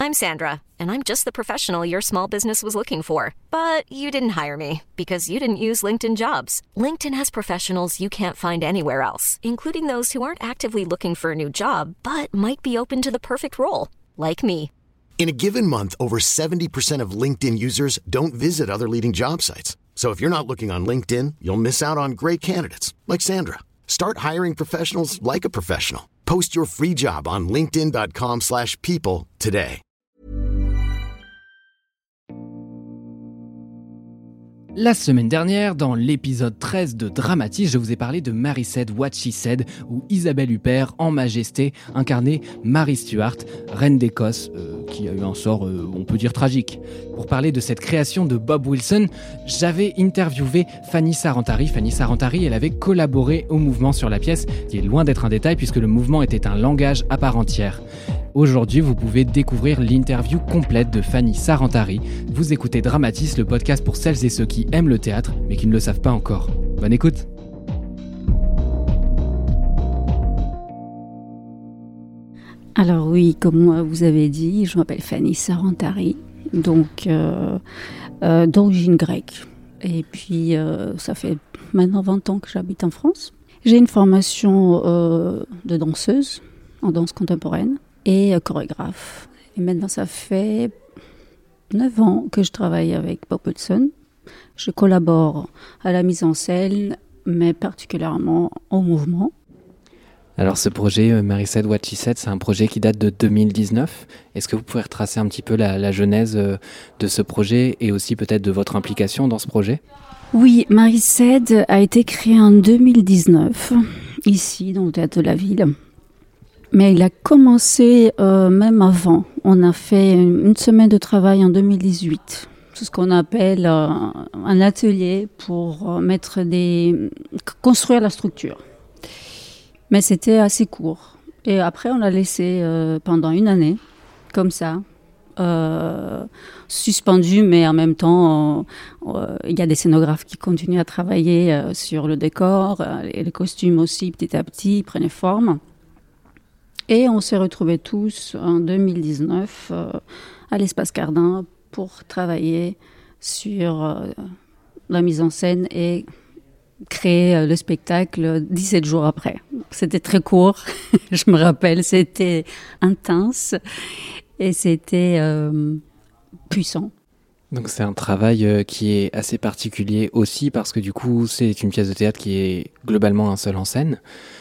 I'm Sandra, and I'm just the professional your small business was looking for. But you didn't hire me because you didn't use LinkedIn Jobs. LinkedIn has professionals you can't find anywhere else, including those who aren't actively looking for a new job, but might be open to the perfect role, like me. In a given month, over 70% of LinkedIn users don't visit other leading job sites. So if you're not looking on LinkedIn, you'll miss out on great candidates like Sandra. Start hiring professionals like a professional. Post your free job on linkedin.com/people today. La semaine dernière, dans l'épisode 13 de Dramatis, je vous ai parlé de Mary Said What She Said, où Isabelle Huppert, en majesté, incarnait Mary Stuart, reine d'Écosse, qui a eu un sort, on peut dire, tragique. Pour parler de cette création de Bob Wilson, j'avais interviewé Fanny Sarantari. Fanny Sarantari, elle avait collaboré au mouvement sur la pièce, qui est loin d'être un détail, puisque le mouvement était un langage à part entière. Aujourd'hui, vous pouvez découvrir l'interview complète de Fanny Sarantari. Vous écoutez Dramatis, le podcast pour celles et ceux qui aiment le théâtre, mais qui ne le savent pas encore. Bonne écoute. Alors oui, comme vous avez dit, je m'appelle Fanny Sarantari, donc d'origine grecque. Et puis, ça fait maintenant 20 ans que j'habite en France. J'ai une formation de danseuse en danse contemporaine et chorégraphe. Et maintenant, ça fait 9 ans que je travaille avec Bob Wilson. Je collabore à la mise en scène, mais particulièrement au mouvement. Alors ce projet, Mary Said What She Said, c'est un projet qui date de 2019. Est-ce que vous pouvez retracer un petit peu la genèse de ce projet et aussi peut-être de votre implication dans ce projet ? Oui, Mary Said a été créé en 2019, ici, dans le théâtre de la ville. Mais il a commencé même avant. On a fait une semaine de travail en 2018. C'est ce qu'on appelle un atelier pour construire la structure. Mais c'était assez court. Et après, on l'a laissé pendant une année, comme ça, suspendu, mais en même temps, il y a des scénographes qui continuent à travailler sur le décor, et les costumes aussi, petit à petit, prenaient forme. Et on s'est retrouvés tous en 2019 à l'Espace Cardin pour travailler sur la mise en scène et créer le spectacle 17 jours après. C'était très court, je me rappelle, c'était intense et c'était puissant. Donc c'est un travail qui est assez particulier aussi parce que du coup c'est une pièce de théâtre qui est globalement un seul en scène.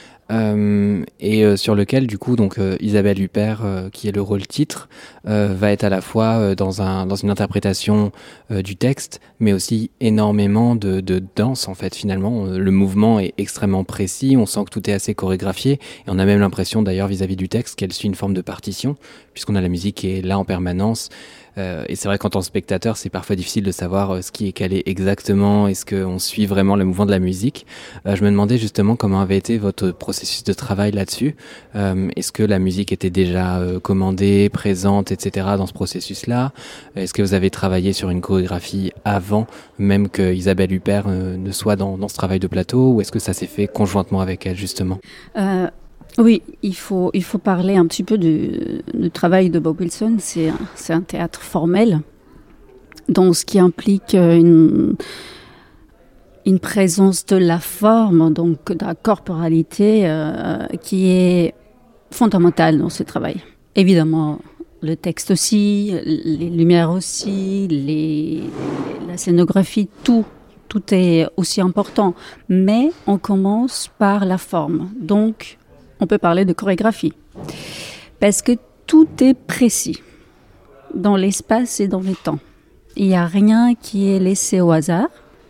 Sur lequel du coup donc Isabelle Huppert qui est le rôle titre va être à la fois dans une interprétation du texte mais aussi énormément de danse en fait. Finalement le mouvement est extrêmement précis, on sent que tout est assez chorégraphié et on a même l'impression d'ailleurs vis-à-vis du texte qu'elle suit une forme de partition puisqu'on a la musique qui est là en permanence. Et c'est vrai qu'en tant que spectateur, c'est parfois difficile de savoir ce qui est calé exactement, est-ce qu'on suit vraiment le mouvement de la musique. Je me demandais justement comment avait été votre processus de travail là-dessus. Est-ce que la musique était déjà commandée, présente, etc. dans ce processus-là ? Est-ce que vous avez travaillé sur une chorégraphie avant même que Isabelle Huppert ne soit dans ce travail de plateau, ou est-ce que ça s'est fait conjointement avec elle justement ? Oui, il faut parler un petit peu du travail de Bob Wilson. C'est un théâtre formel, donc ce qui implique une présence de la forme, donc de la corporalité, qui est fondamentale dans ce travail. Évidemment, le texte aussi, les lumières aussi, la scénographie, tout est aussi important. Mais on commence par la forme, donc on peut parler de chorégraphie, parce que tout est précis dans l'espace et dans le temps. Il n'y a rien qui est laissé au hasard,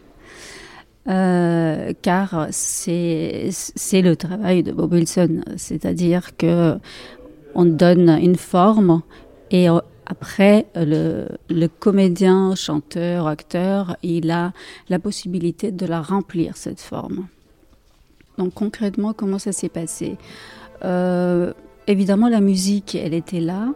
car c'est le travail de Bob Wilson, c'est-à-dire que on donne une forme et après le comédien, chanteur, acteur, il a la possibilité de la remplir cette forme. Donc concrètement, comment ça s'est passé ? Évidemment, la musique, elle était là.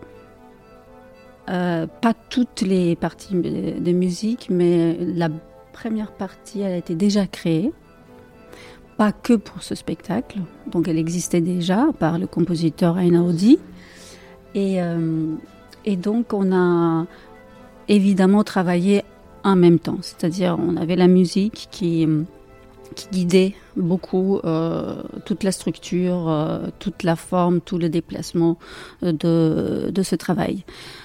Pas toutes les parties de musique, mais la première partie, elle a été déjà créée. Pas que pour ce spectacle. Donc elle existait déjà par le compositeur Einaudi. Et Et donc, on a évidemment travaillé en même temps. C'est-à-dire, on avait la musique qui guidait beaucoup toute la structure, toute la forme, tout le déplacement de ce travail.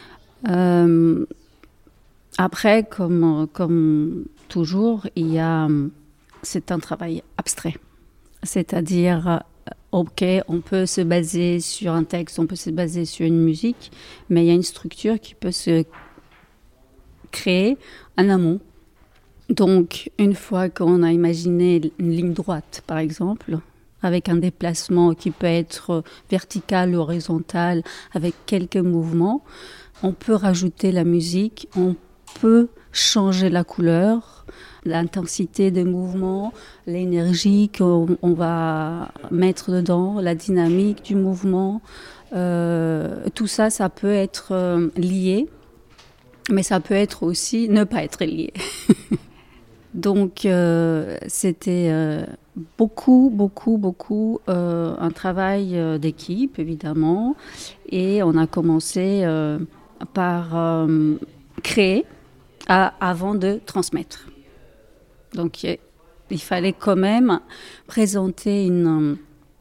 Après, comme toujours, c'est un travail abstrait. C'est-à-dire, ok, on peut se baser sur un texte, on peut se baser sur une musique, mais il y a une structure qui peut se créer en amont. Donc, une fois qu'on a imaginé une ligne droite, par exemple, avec un déplacement qui peut être vertical ou horizontal, avec quelques mouvements, on peut rajouter la musique, on peut changer la couleur, l'intensité des mouvements, l'énergie qu'on va mettre dedans, la dynamique du mouvement. Tout ça, ça peut être lié, mais ça peut être aussi ne pas être lié. Donc, c'était beaucoup un travail d'équipe, évidemment. Et on a commencé par créer avant de transmettre. Donc, il fallait quand même présenter une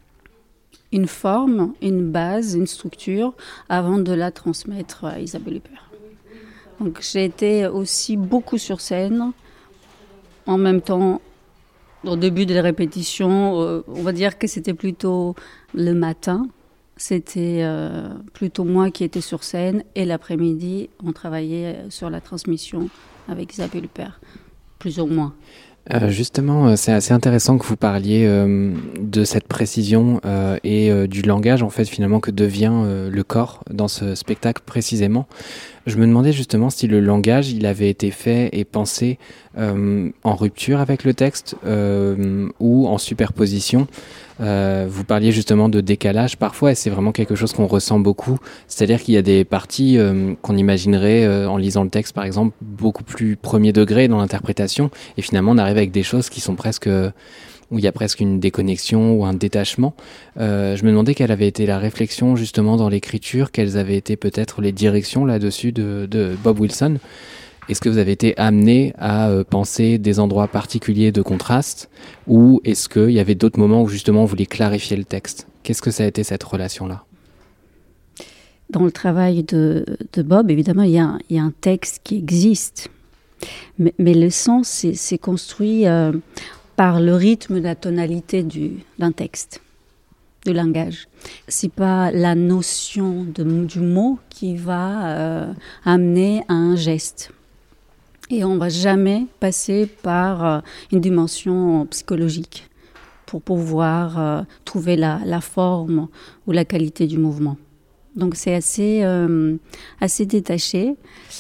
forme, une base, une structure avant de la transmettre à Isabelle Huppert. Donc, j'ai été aussi beaucoup sur scène. En même temps, au début des répétitions, on va dire que c'était plutôt le matin. C'était plutôt moi qui étais sur scène. Et l'après-midi, on travaillait sur la transmission avec Isabelle Huppert, plus ou moins. Justement, c'est assez intéressant que vous parliez de cette précision et du langage, en fait, finalement, que devient le corps dans ce spectacle précisément. Je me demandais justement si le langage, il avait été fait et pensé en rupture avec le texte ou en superposition. Vous parliez justement de décalage parfois, et c'est vraiment quelque chose qu'on ressent beaucoup. C'est-à-dire qu'il y a des parties qu'on imaginerait en lisant le texte, par exemple, beaucoup plus premier degré dans l'interprétation, et finalement on arrive avec des choses qui sont presque où il y a presque une déconnexion ou un détachement. Je me demandais quelle avait été la réflexion justement dans l'écriture, quelles avaient été peut-être les directions là-dessus de Bob Wilson. Est-ce que vous avez été amené à penser des endroits particuliers de contraste, ou est-ce qu'il y avait d'autres moments où justement on voulait clarifier le texte? Qu'est-ce que ça a été cette relation-là? Dans le travail de Bob, évidemment, il y a un texte qui existe, mais le sens c'est construit par le rythme de la tonalité d'un texte, du langage. C'est pas la notion du mot qui va amener à un geste. Et on ne va jamais passer par une dimension psychologique pour pouvoir trouver la forme ou la qualité du mouvement. Donc c'est assez détaché.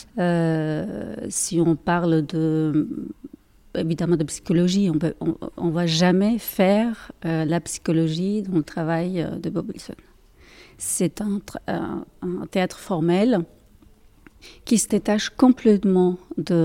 Si on parle évidemment de psychologie, on va jamais faire la psychologie dans le travail de Bob Wilson. C'est un théâtre formel qui se détache complètement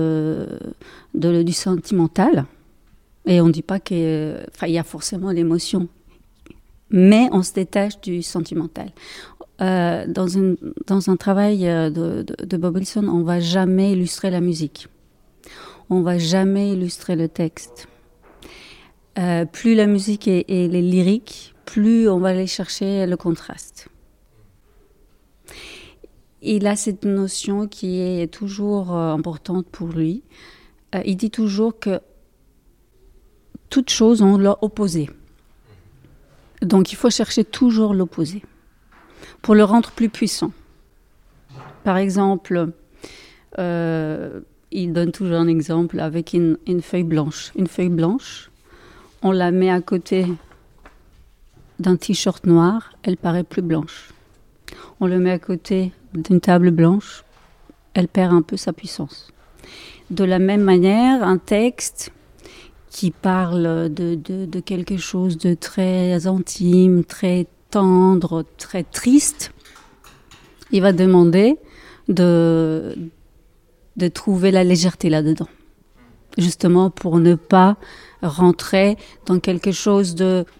du sentimental. Et on ne dit pas qu'il y a forcément l'émotion, mais on se détache du sentimental. Dans un travail de Bob Wilson, on ne va jamais illustrer la musique. On ne va jamais illustrer le texte. Plus la musique est lyrique, plus on va aller chercher le contraste. Il a cette notion qui est toujours importante pour lui. Il dit toujours que toutes choses ont leur opposé. Donc il faut chercher toujours l'opposé pour le rendre plus puissant. Par exemple, il donne toujours un exemple avec une feuille blanche. Une feuille blanche, on la met à côté d'un t-shirt noir, elle paraît plus blanche. On le met à côté d'une table blanche, elle perd un peu sa puissance. De la même manière, un texte qui parle de quelque chose de très intime, très tendre, très triste, il va demander de trouver la légèreté là-dedans. Justement pour ne pas rentrer dans quelque chose de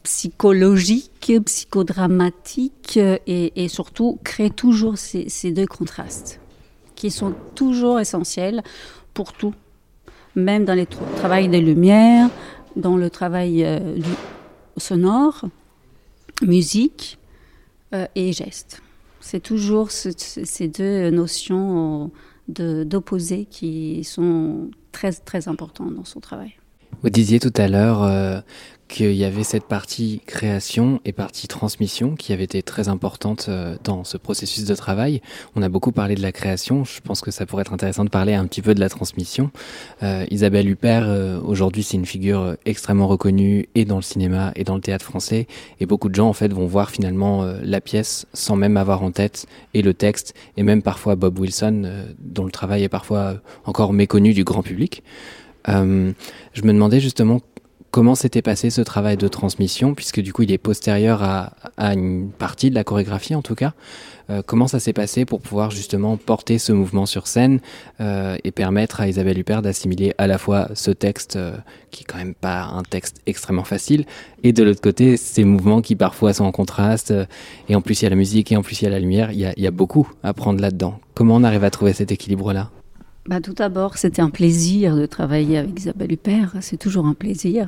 psychologique, psychodramatique et surtout créer toujours ces deux contrastes qui sont toujours essentiels pour tout, même dans le travail des lumières, dans le travail du sonore, musique et geste. C'est toujours ces deux notions d'opposés qui sont très, très importantes dans son travail. Vous disiez tout à l'heure qu'il y avait cette partie création et partie transmission qui avait été très importante dans ce processus de travail. On a beaucoup parlé de la création, je pense que ça pourrait être intéressant de parler un petit peu de la transmission. Isabelle Huppert, aujourd'hui, c'est une figure extrêmement reconnue et dans le cinéma et dans le théâtre français, et beaucoup de gens en fait vont voir finalement la pièce sans même avoir en tête et le texte, et même parfois Bob Wilson, dont le travail est parfois encore méconnu du grand public. Je me demandais justement comment s'était passé ce travail de transmission, puisque du coup il est postérieur à une partie de la chorégraphie en tout cas. Comment ça s'est passé pour pouvoir justement porter ce mouvement sur scène et permettre à Isabelle Huppert d'assimiler à la fois ce texte qui est quand même pas un texte extrêmement facile, et de l'autre côté ces mouvements qui parfois sont en contraste, et en plus il y a la musique et en plus il y a la lumière, il y a beaucoup à prendre là-dedans. Comment on arrive à trouver cet équilibre-là ? Tout d'abord, c'était un plaisir de travailler avec Isabelle Huppert. C'est toujours un plaisir.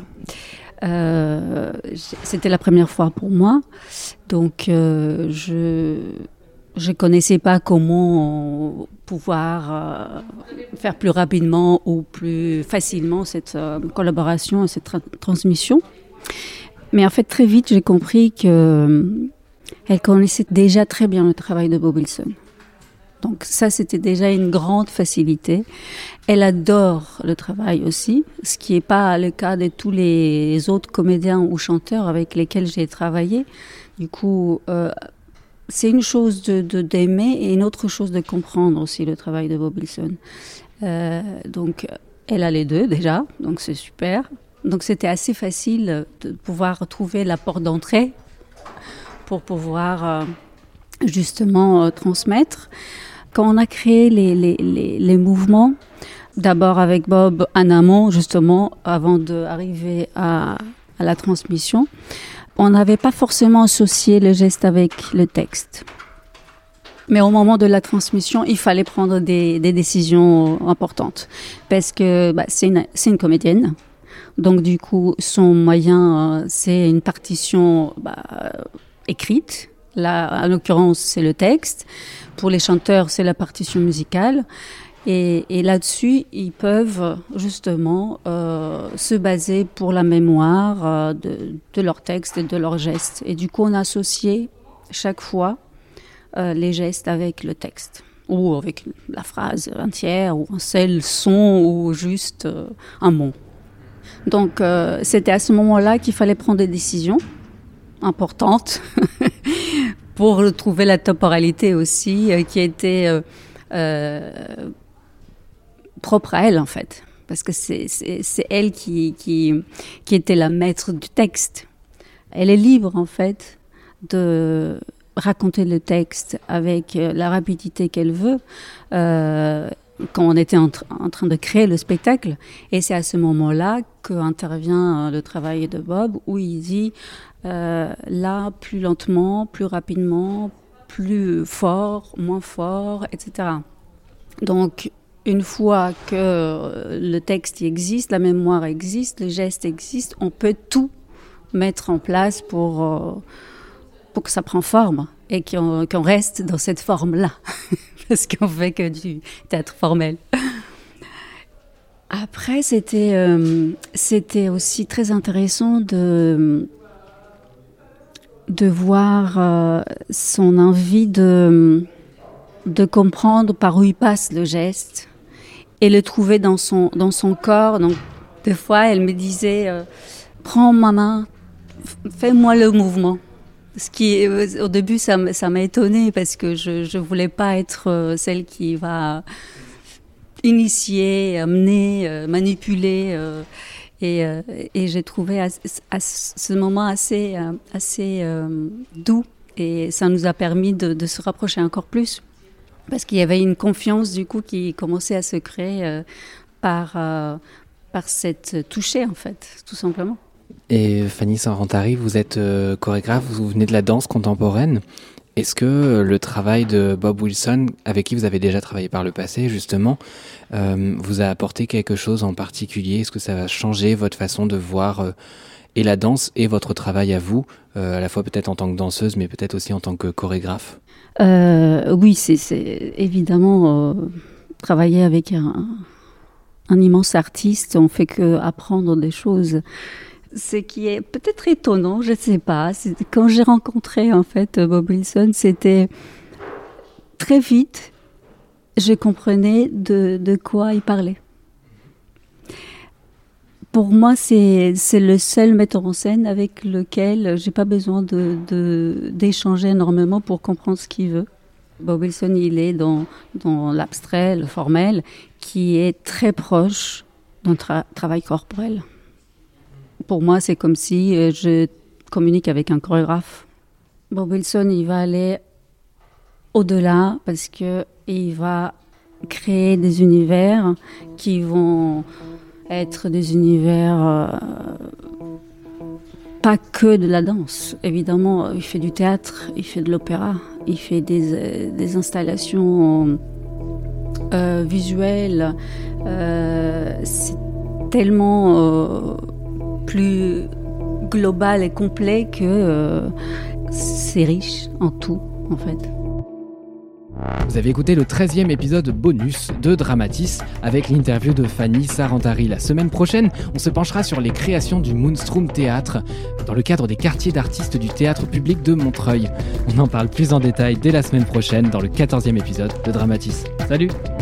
C'était la première fois pour moi. Donc, je connaissais pas comment pouvoir faire plus rapidement ou plus facilement cette collaboration et cette transmission. Mais en fait, très vite, j'ai compris qu'elle connaissait déjà très bien le travail de Bob Wilson. Donc ça, c'était déjà une grande facilité. Elle adore le travail aussi, ce qui n'est pas le cas de tous les autres comédiens ou chanteurs avec lesquels j'ai travaillé. Du coup, c'est une chose d'aimer et une autre chose de comprendre aussi le travail de Bob Wilson. Donc, elle a les deux déjà, donc c'est super. Donc c'était assez facile de pouvoir trouver la porte d'entrée pour pouvoir justement transmettre. Quand on a créé les mouvements, d'abord avec Bob en amont, justement, avant d'arriver à la transmission, on n'avait pas forcément associé le geste avec le texte. Mais au moment de la transmission, il fallait prendre des décisions importantes. Parce que c'est une comédienne. Donc du coup, son moyen, c'est une partition écrite. Là, en l'occurrence, c'est le texte. Pour les chanteurs, c'est la partition musicale. Et là-dessus, ils peuvent justement se baser pour la mémoire de leur texte et de leurs gestes. Et du coup, on a associé chaque fois les gestes avec le texte, ou avec la phrase entière, ou un seul son, ou juste un mot. Donc, c'était à ce moment-là qu'il fallait prendre des décisions importante pour trouver la temporalité aussi qui était propre à elle en fait, parce que c'est elle qui était la maître du texte. Elle est libre en fait de raconter le texte avec la rapidité qu'elle veut quand on était en train de créer le spectacle, et c'est à ce moment-là qu'intervient le travail de Bob, où il dit là, plus lentement, plus rapidement, plus fort, moins fort, etc. Donc, une fois que le texte existe, la mémoire existe, le geste existe, on peut tout mettre en place pour que ça prenne forme et qu'on reste dans cette forme-là. Parce qu'on fait que du théâtre formel. Après, c'était aussi très intéressant de voir son envie de comprendre par où il passe le geste et le trouver dans son corps. Donc, des fois, elle me disait prends ma main, fais-moi le mouvement. Ce qui, au début, ça m'a étonnée parce que je voulais pas être celle qui va initier, amener, manipuler. Et j'ai trouvé à ce moment assez doux, et ça nous a permis de se rapprocher encore plus parce qu'il y avait une confiance du coup qui commençait à se créer par cette toucher en fait, tout simplement. Et Fanny Sarantari, vous êtes chorégraphe, vous venez de la danse contemporaine. Est-ce que le travail de Bob Wilson, avec qui vous avez déjà travaillé par le passé justement, vous a apporté quelque chose en particulier? Est-ce que ça va changer votre façon de voir et la danse et votre travail à vous, à la fois peut-être en tant que danseuse, mais peut-être aussi en tant que chorégraphe? Oui, c'est évidemment travailler avec un immense artiste, on fait que apprendre des choses. Ce qui est peut-être étonnant, je ne sais pas. Quand j'ai rencontré en fait Bob Wilson, c'était très vite, je comprenais de quoi il parlait. Pour moi, c'est le seul metteur en scène avec lequel j'ai pas besoin d'échanger énormément pour comprendre ce qu'il veut. Bob Wilson, il est dans l'abstrait, le formel, qui est très proche d'un travail corporel. Pour moi, c'est comme si je communique avec un chorégraphe. Bob Wilson, il va aller au-delà parce qu'il va créer des univers qui vont être des univers pas que de la danse. Évidemment, il fait du théâtre, il fait de l'opéra, il fait des installations visuelles. C'est tellement plus global et complet que c'est riche en tout, en fait. Vous avez écouté le 13e épisode bonus de Dramatis avec l'interview de Fanny Sarantari. La semaine prochaine, on se penchera sur les créations du Moonstrom Théâtre dans le cadre des quartiers d'artistes du théâtre public de Montreuil. On en parle plus en détail dès la semaine prochaine dans le 14e épisode de Dramatis. Salut!